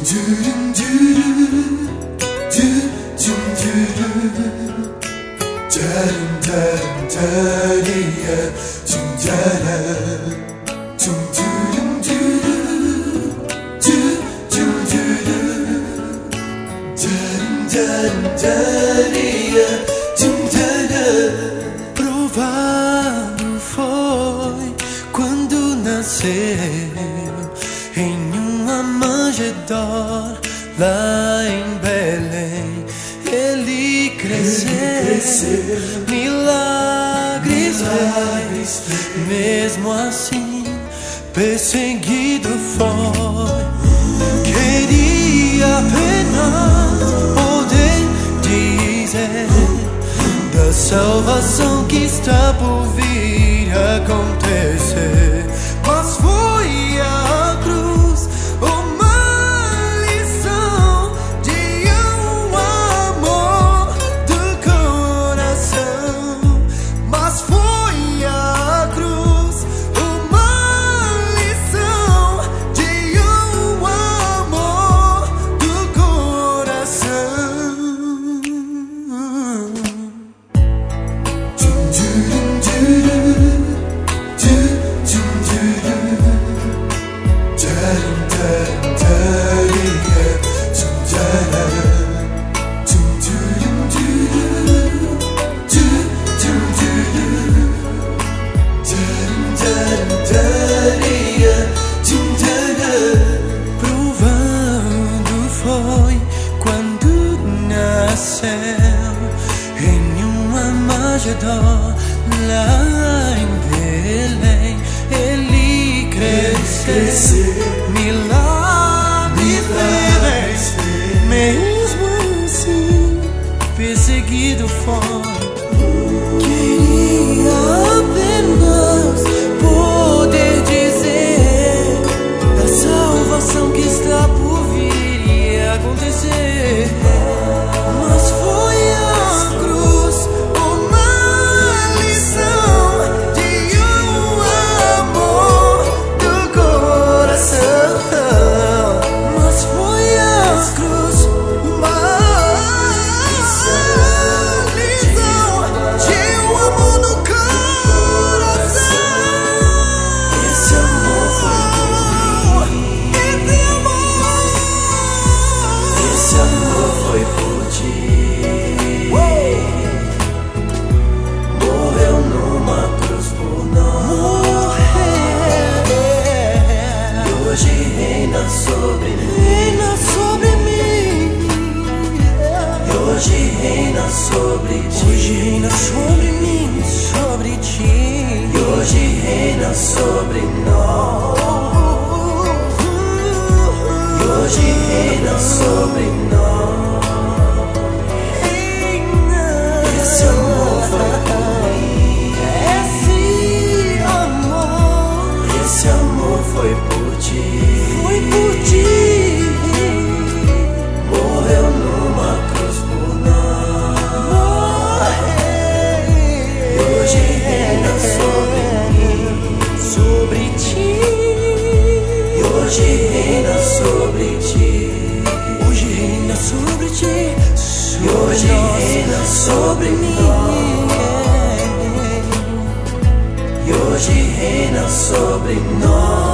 Provado foi quando nasceu em uma manjedoura lá em Belém. Ele cresceu, milagres fez. Mesmo assim, perseguido foi. Queria apenas poder dizer da salvação que está por vir acontecer, mas foi a cruz uma lição de um amor do coração. Mas foi a cruz uma lição de um amor do coração. Provando foi quando nasceu em uma manjedoura lá em Belém. Ele cresceu, milagres fez. Mesmo assim, perseguido foi. Queria apenas poder dizer da salvação que está por vir e acontecer, mas foi a cruz uma lição de um amor do coração. Mas foi a cruz uma lição de um amor do coração. Esse amor foi por mim. Esse amor foi por ti. Morreu numa cruz por nós. E hoje reina sobre mim. E hoje reina sobre ti. Hoje reina sobre mim, sobre ti. E hoje reina sobre nós. E hoje reina sobre nós. Esse amor foi por mim. Esse amor foi por ti. Foi por ti. Morreu numa cruz por nós. E hoje reina sobre mim, sobre ti. E hoje reina sobre ti. Hoje reina sobre ti. E hoje reina sobre mim. E hoje reina sobre nós.